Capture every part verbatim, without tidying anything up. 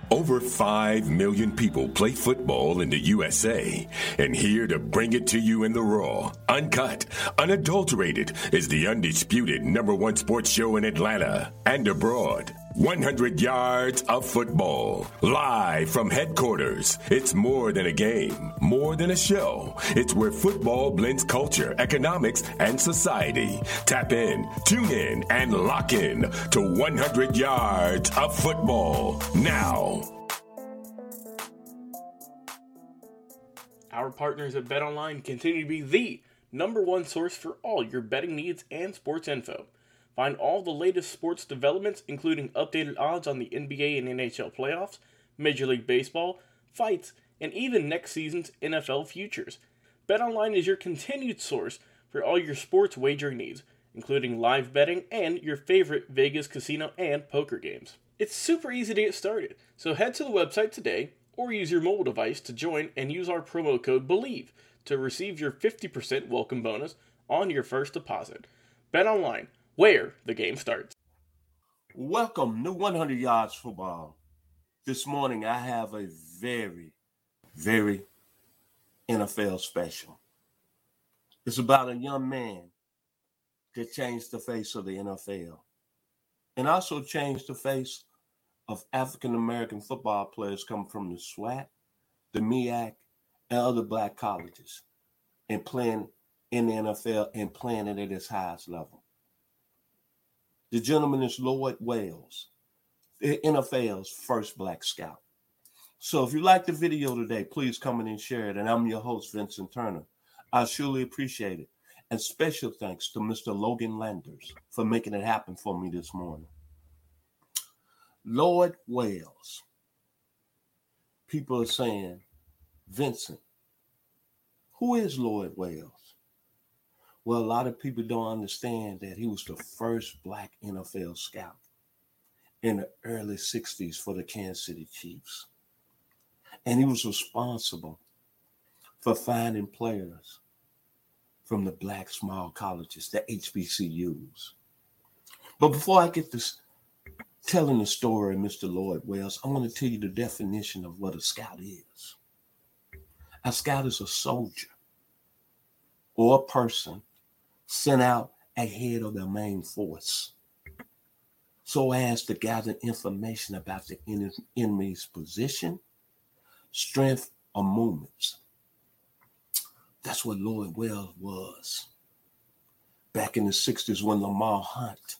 Over five million people play football in the U S A, and here to bring it to you in the raw, uncut, unadulterated is the undisputed number one sports show in Atlanta and abroad. one hundred yards of football, live from headquarters. It's more than a game, more than a show. It's where football blends culture, economics, and society. Tap in, tune in, and lock in to one hundred yards of football now. Our partners at BetOnline continue to be the number one source for all your betting needs and sports info. Find all the latest sports developments, including updated odds on the N B A and N H L playoffs, Major League Baseball, fights, and even next season's N F L futures. BetOnline is your continued source for all your sports wagering needs, including live betting and your favorite Vegas casino and poker games. It's super easy to get started, so head to the website today or use your mobile device to join and use our promo code BELIEVE to receive your fifty percent welcome bonus on your first deposit. BetOnline, where the game starts. Welcome to one hundred yards Football. This morning I have a very, very N F L special. It's about a young man that changed the face of the N F L and also changed the face of African-American football players coming from the SWAC, the M E A C, and other black colleges and playing in the N F L and playing it at its highest level. The gentleman is Lloyd Wells, the N F L's first black scout. So if you like the video today, please come in and share it. And I'm your host, Vincent Turner. I surely appreciate it. And special thanks to Mister Logan Landers for making it happen for me this morning. Lloyd Wells. People are saying, Vincent, who is Lloyd Wells? Well, a lot of people don't understand that he was the first black N F L scout in the early sixties for the Kansas City Chiefs. And he was responsible for finding players from the black small colleges, the H B C Us. But before I get this telling the story of Mister Lloyd Wells, I want to tell you the definition of what a scout is. A scout is a soldier or a person sent out ahead of their main force so as to gather information about the enemy's position, strength, or movements. That's what Lloyd Wells was back in the sixties when Lamar Hunt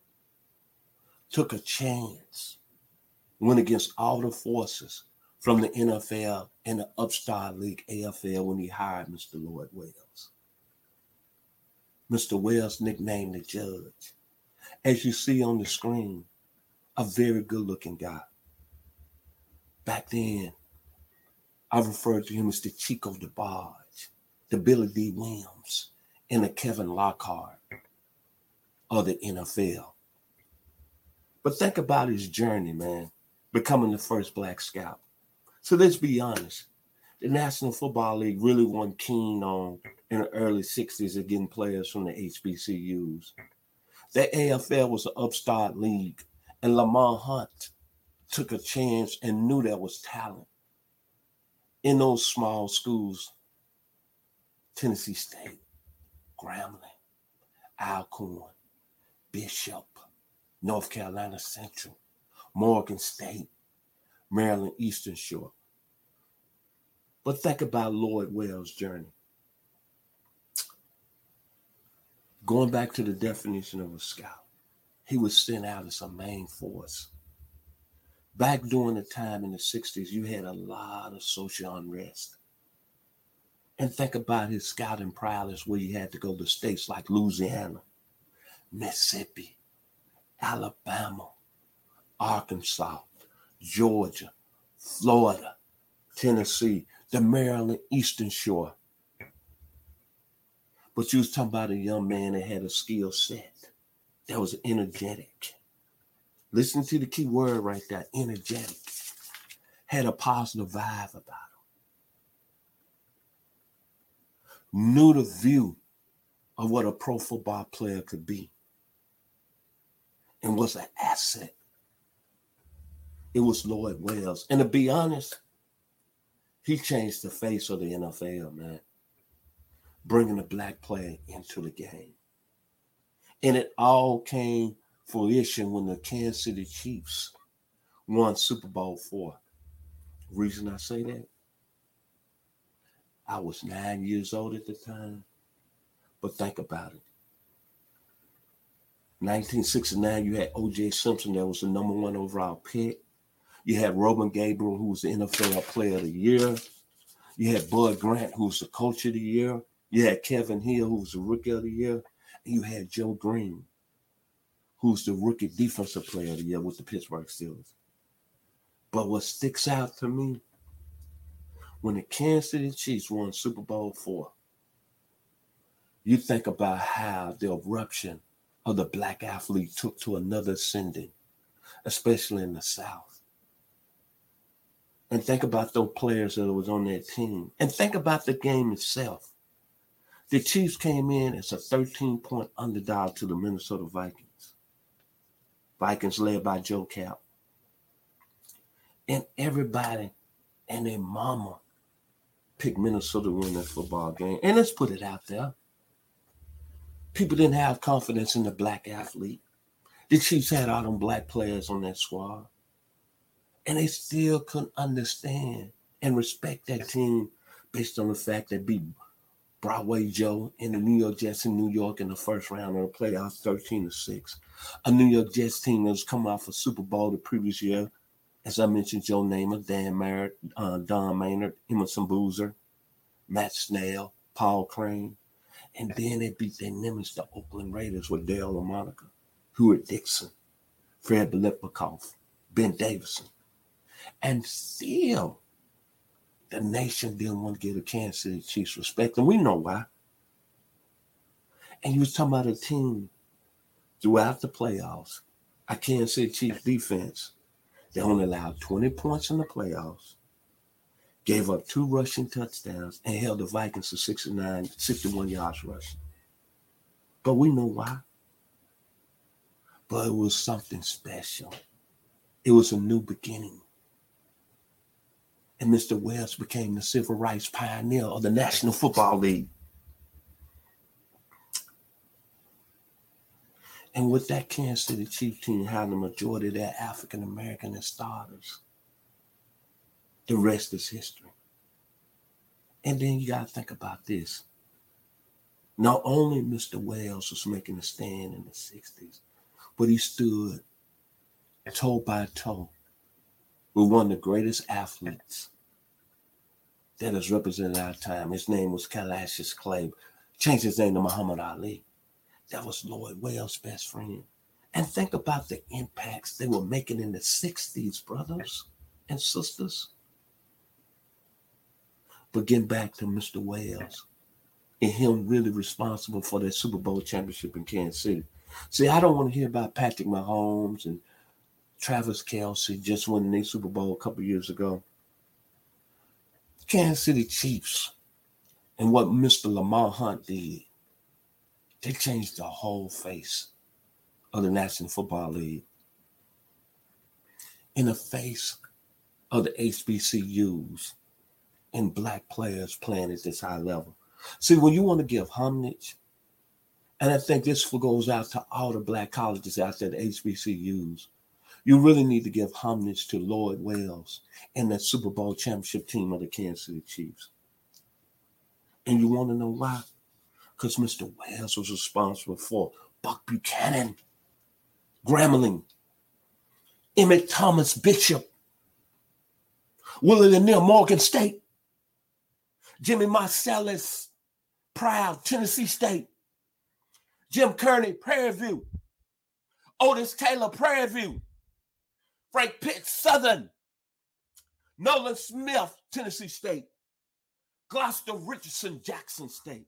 took a chance, went against all the forces from the N F L and the upstart league A F L when he hired Mister Lloyd Wells. Mister Wells nicknamed the Judge. As you see on the screen, a very good-looking guy. Back then, I referred to him as the Chico DeBarge, the Billy D. Williams, and the Kevin Lockhart of the N F L. But think about his journey, man, becoming the first black scout. So let's be honest. The National Football League really wasn't keen on, in the early sixties, of getting players from the H B C Us. The A F L was an upstart league, and Lamar Hunt took a chance and knew there was talent in those small schools. Tennessee State, Grambling, Alcorn, Bishop, North Carolina Central, Morgan State, Maryland Eastern Shore. But think about Lloyd Wells' journey. Going back to the definition of a scout, he was sent out as a main force. Back during the time in the sixties, you had a lot of social unrest. And think about his scouting prowess where you had to go to states like Louisiana, Mississippi, Alabama, Arkansas, Georgia, Florida, Tennessee, the Maryland Eastern Shore. But you was talking about a young man that had a skill set that was energetic. Listen to the key word right there, energetic. Had a positive vibe about him. Knew the view of what a pro football player could be and was an asset It was Lloyd Wells. And to be honest, he changed the face of the N F L, man, bringing a black player into the game. And it all came fruition when the Kansas City Chiefs won Super Bowl four. Reason I say that? I was nine years old at the time. But think about it. nineteen sixty-nine, you had O J Simpson that was the number one overall pick. You had Roman Gabriel, who was the N F L Player of the Year. You had Bud Grant, who was the Coach of the Year. You had Kevin Hill, who was the Rookie of the Year. And you had Joe Green, who's the Rookie Defensive Player of the Year with the Pittsburgh Steelers. But what sticks out to me, when the Kansas City Chiefs won Super Bowl four, you think about how the eruption of the black athlete took to another ascending, especially in the South. And think about those players that was on that team. And think about the game itself. The Chiefs came in as a thirteen-point underdog to the Minnesota Vikings. Vikings led by Joe Cap. And everybody and their mama picked Minnesota to win that football game. And let's put it out there. People didn't have confidence in the black athlete. The Chiefs had all them black players on that squad. And they still couldn't understand and respect that team based on the fact that beat Broadway Joe and the New York Jets in New York in the first round of the playoffs, thirteen to six. A New York Jets team that was coming off a Super Bowl the previous year. As I mentioned, Joe Namath, Dan Merritt, uh, Don Maynard, Emerson Boozer, Matt Snell, Paul Crane. And then they beat their nemesis, the Oakland Raiders, with Dale LaMonica, Hewart Dixon, Fred Biletnikoff, Ben Davison. And still, the nation didn't want to give the Kansas City Chiefs respect. And we know why. And you was talking about a team throughout the playoffs, a Kansas City Chiefs defense. They only allowed twenty points in the playoffs, gave up two rushing touchdowns, and held the Vikings to sixty-nine, sixty-one yards rushing. But we know why. But it was something special. It was a new beginning. And Mister Wells became the civil rights pioneer of the National Football League. And with that Kansas City Chiefs team having the majority of their African American as starters, the rest is history. And then you got to think about this. Not only Mister Wells was making a stand in the sixties, but he stood toe by toe with one of the greatest athletes that has represented our time. His name was Cassius Clay. Changed his name to Muhammad Ali. That was Lloyd Wells' best friend. And think about the impacts they were making in the sixties, brothers and sisters. But getting back to Mister Wells and him really responsible for that Super Bowl championship in Kansas City. See, I don't want to hear about Patrick Mahomes and Travis Kelce just winning their Super Bowl a couple years ago. Kansas City Chiefs and what Mister Lamar Hunt did, they changed the whole face of the National Football League. In the face of the H B C Us and black players playing at this high level. See, when you want to give homage, and I think this goes out to all the black colleges out there, the H B C Us, you really need to give homage to Lloyd Wells and that Super Bowl championship team of the Kansas City Chiefs. And you want to know why? Because Mister Wells was responsible for Buck Buchanan, Grambling, Emmett Thomas Bishop, Willie Lanier, Morgan State, Jimmy Marcellus, Proud, Tennessee State, Jim Kearney, Prairie View, Otis Taylor, Prairie View, Frank Pitts, Southern, Nolan Smith, Tennessee State, Gloucester Richardson, Jackson State.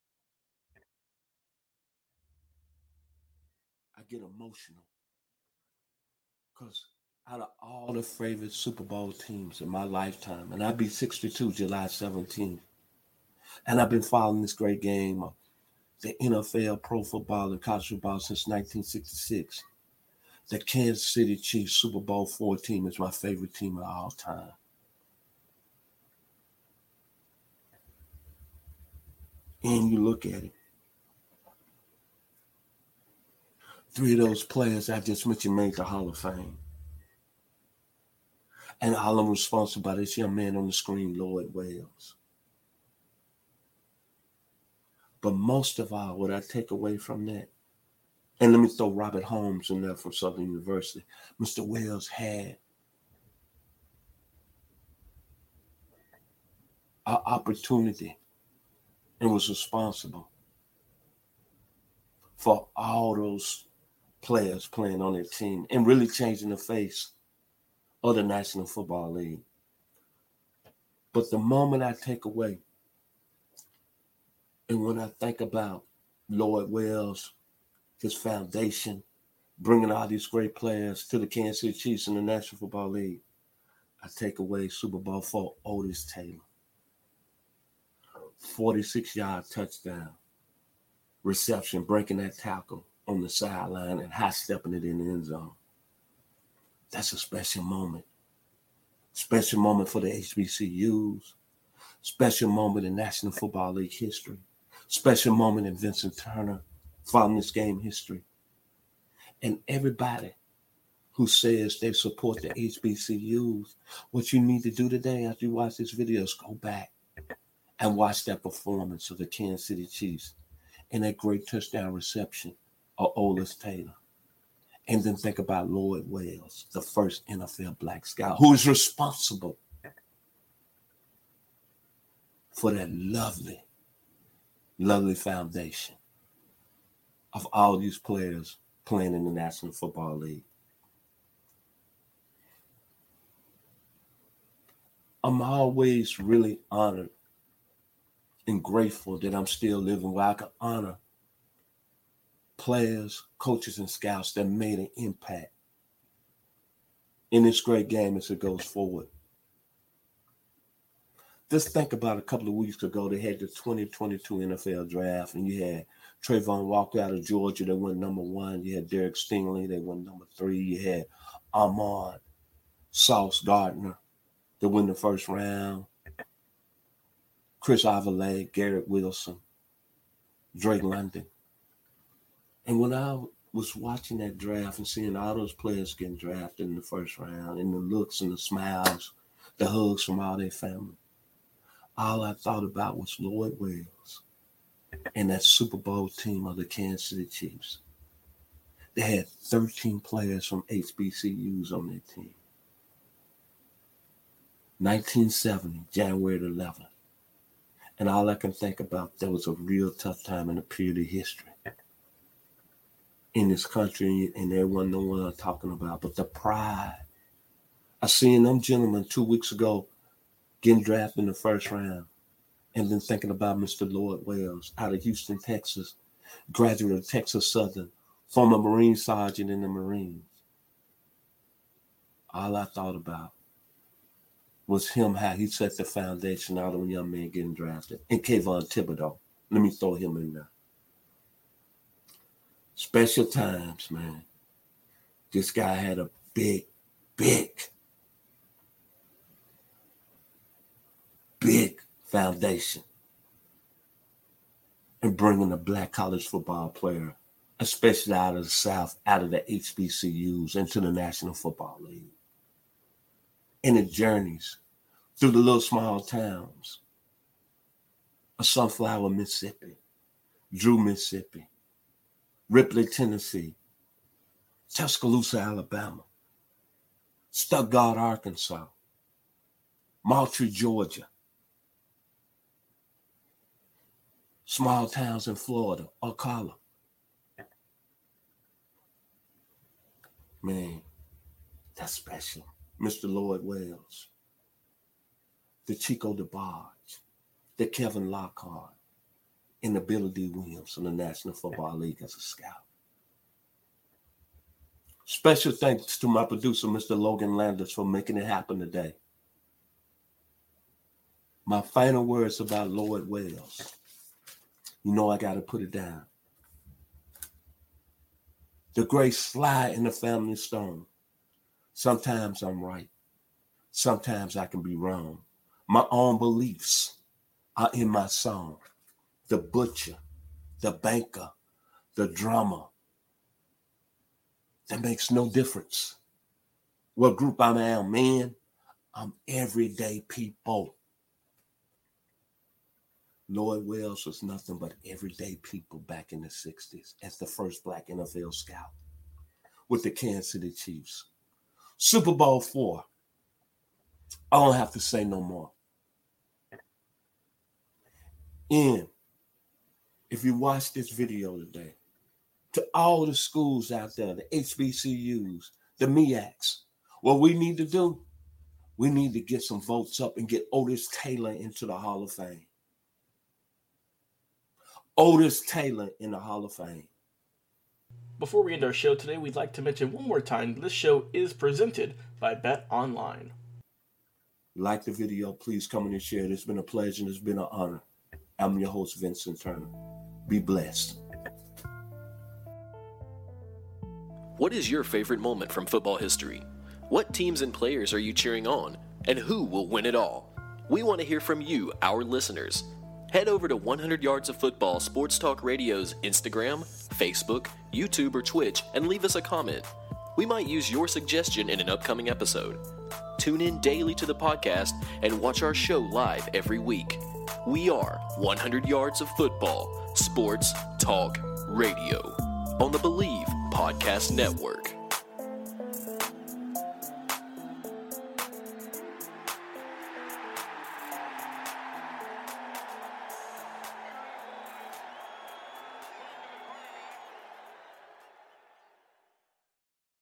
I get emotional because out of all the favorite Super Bowl teams in my lifetime, and I'll be sixty-two July seventeenth, and I've been following this great game of the N F L, pro football, and college football since nineteen sixty-six. The Kansas City Chiefs Super Bowl four team is my favorite team of all time. And you look at it. Three of those players I just mentioned made the Hall of Fame. And all I'm responsible by this young man on the screen, Lloyd Wells. But most of all, what I take away from that, and let me throw Robert Holmes in there from Southern University. Mister Wells had an opportunity and was responsible for all those players playing on their team and really changing the face of the National Football League. But the moment I take away, and when I think about Lloyd Wells, his foundation, bringing all these great players to the Kansas City Chiefs in the National Football League, I take away Super Bowl four, Otis Taylor. forty-six-yard touchdown, reception, breaking that tackle on the sideline and high-stepping it in the end zone. That's a special moment. Special moment for the H B C Us. Special moment in National Football League history. Special moment in Vincent Turner following this game history. And everybody who says they support the H B C Us, what you need to do today after you watch this video is go back and watch that performance of the Kansas City Chiefs and that great touchdown reception of Otis Taylor. And then think about Lloyd Wells, the first N F L Black Scout, who is responsible for that lovely, lovely foundation of all these players playing in the National Football League. I'm always really honored and grateful that I'm still living where I can honor players, coaches, and scouts that made an impact in this great game as it goes forward. Just think about a couple of weeks ago, they had the twenty twenty-two N F L draft, and you had Trayvon Walker out of Georgia, they went number one. You had Derek Stingley, they went number three. You had Ahmad Sauce Gardner, they win the first round. Chris Olave, Garrett Wilson, Drake London. And when I was watching that draft and seeing all those players getting drafted in the first round, and the looks and the smiles, the hugs from all their family, all I thought about was Lloyd Wells and that Super Bowl team of the Kansas City Chiefs. They had thirteen players from H B C Us on their team. nineteen seventy, January eleventh. And all I can think about, that was a real tough time in a period of history in this country, and there wasn't no one I'm talking about, but the pride. I seen them gentlemen two weeks ago getting drafted in the first round, and then thinking about Mister Lloyd Wells out of Houston, Texas, graduate of Texas Southern, former Marine Sergeant in the Marines. All I thought about was him, how he set the foundation, all them young men getting drafted. And Kayvon Thibodeau. Let me throw him in there. Special times, man. This guy had a big, big, big foundation in bringing a black college football player, especially out of the South, out of the H B C Us, into the National Football League. And the journeys through the little small towns of Sunflower, Mississippi, Drew, Mississippi, Ripley, Tennessee, Tuscaloosa, Alabama, Stuttgart, Arkansas, Moultrie, Georgia, small towns in Florida, Ocala. Man, that's special. Mister Lloyd Wells, the Chico DeBarge, the Kevin Lockhart, and the Billy D. Williams from the National Football League as a scout. Special thanks to my producer, Mister Logan Landers, for making it happen today. My final words about Lloyd Wells. You know I got to put it down. The grace slide in the family stone. Sometimes I'm right. Sometimes I can be wrong. My own beliefs are in my song. The butcher, the banker, the drummer. That makes no difference. What group I am, man, I'm everyday people. Lloyd Wells was nothing but everyday people back in the sixties as the first black N F L scout with the Kansas City Chiefs. Super Bowl four. I don't have to say no more. And if you watch this video today, to all the schools out there, the H B C Us, the M E A Cs, what we need to do, we need to get some votes up and get Otis Taylor into the Hall of Fame. Otis Taylor in the Hall of Fame. Before we end our show today, we'd like to mention one more time this show is presented by Bet Online. Like the video, please come and share. It's been a pleasure and it's been an honor. I'm your host, Vincent Turner. Be blessed. What is your favorite moment from football history? What teams and players are you cheering on? And who will win it all? We want to hear from you, our listeners. Head over to one hundred Yards of Football Sports Talk Radio's Instagram, Facebook, YouTube, or Twitch and leave us a comment. We might use your suggestion in an upcoming episode. Tune in daily to the podcast and watch our show live every week. We are one hundred Yards of Football Sports Talk Radio on the Believe Podcast Network.